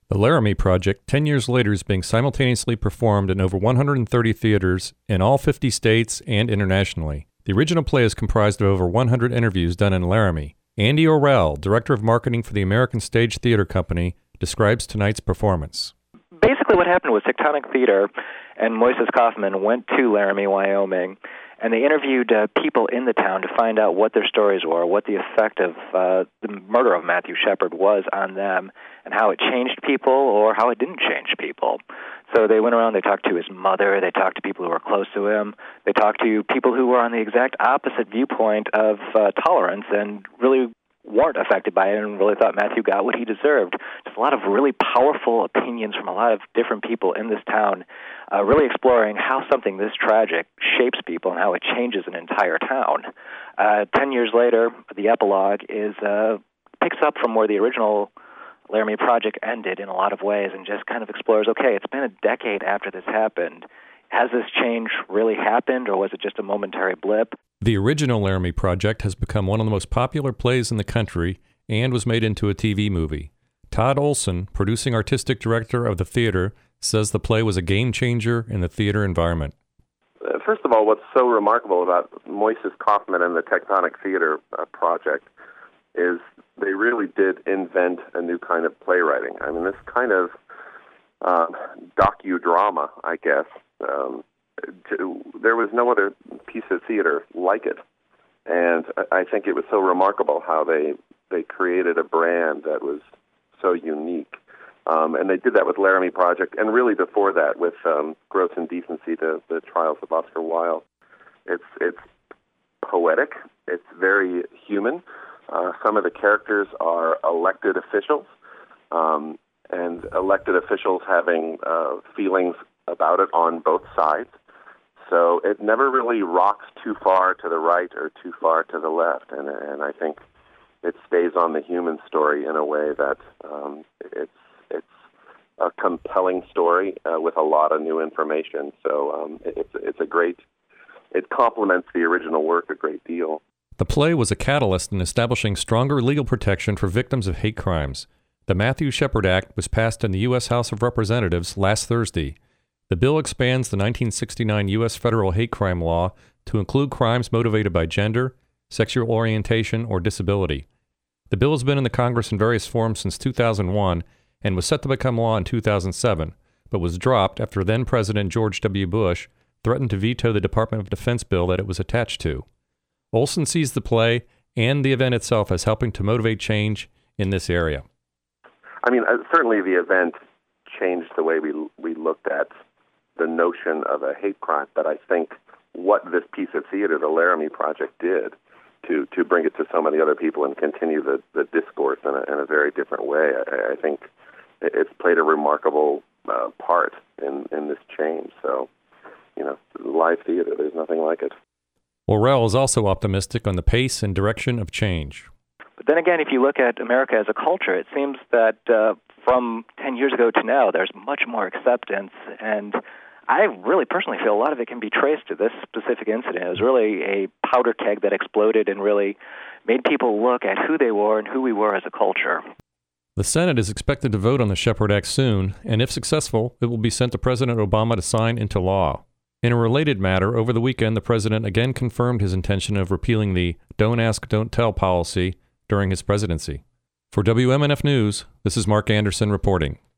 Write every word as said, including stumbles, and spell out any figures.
The Laramie Project, ten years later, is being simultaneously performed in over one hundred thirty theaters in all fifty states and internationally. The original play is comprised of over one hundred interviews done in Laramie. Andy Orell, Director of Marketing for the American Stage Theater Company, describes tonight's performance. Basically what happened was Tectonic Theater and Moises Kaufman went to Laramie, Wyoming, and they interviewed uh, people in the town to find out what their stories were, what the effect of uh, the murder of Matthew Shepard was on them, and how it changed people or how it didn't change people. So they went around, they talked to his mother, they talked to people who were close to him, they talked to people who were on the exact opposite viewpoint of uh, tolerance and really weren't affected by it and really thought Matthew got what he deserved. Just a lot of really powerful opinions from a lot of different people in this town, uh, really exploring how something this tragic shapes people and how it changes an entire town. Uh, ten years later, the epilogue is uh, picks up from where the original Laramie Project ended in a lot of ways and just kind of explores, okay, it's been a decade after this happened. Has this change really happened, or was it just a momentary blip? The original Laramie Project has become one of the most popular plays in the country and was made into a T V movie. Todd Olson, producing artistic director of the theater, says the play was a game changer in the theater environment. Uh, first of all, what's so remarkable about Moises Kaufman and the Tectonic Theater uh, Project is they really did invent a new kind of playwriting. I mean, this kind of uh, docudrama, I guess, um, to, there was no other piece of theater like it. And I think it was so remarkable how they they created a brand that was so unique. Um, and they did that with Laramie Project, and really before that with um, Gross Indecency, the, the Trials of Oscar Wilde. It's, it's poetic. It's very human. Uh, some of the characters are elected officials, um, and elected officials having uh, feelings about it on both sides. So it never really rocks too far to the right or too far to the left, and, and I think it stays on the human story in a way that um, it's it's a compelling story uh, with a lot of new information. So um, it's it's a great, it complements the original work a great deal. The play was a catalyst in establishing stronger legal protection for victims of hate crimes. The Matthew Shepard Act was passed in the U S House of Representatives last Thursday. The bill expands the nineteen sixty-nine U S federal hate crime law to include crimes motivated by gender, sexual orientation, or disability. The bill has been in the Congress in various forms since two thousand one and was set to become law in two thousand seven, but was dropped after then-President George W. Bush threatened to veto the Department of Defense bill that it was attached to. Olson sees the play and the event itself as helping to motivate change in this area. I mean, uh, certainly the event changed the way we we looked at the notion of a hate crime, but I think what this piece of theater, the Laramie Project, did to, to bring it to so many other people and continue the, the discourse in a, in a very different way, I, I think it's played a remarkable uh, part in, in this change. So, you know, live theater, there's nothing like it. Orell is also optimistic on the pace and direction of change. But then again, if you look at America as a culture, it seems that uh, from ten years ago to now, there's much more acceptance, and I really personally feel a lot of it can be traced to this specific incident. It was really a powder keg that exploded and really made people look at who they were and who we were as a culture. The Senate is expected to vote on the Shepard Act soon, and if successful, it will be sent to President Obama to sign into law. In a related matter, over the weekend, the president again confirmed his intention of repealing the Don't Ask, Don't Tell policy during his presidency. For W M N F News, this is Mark Anderson reporting.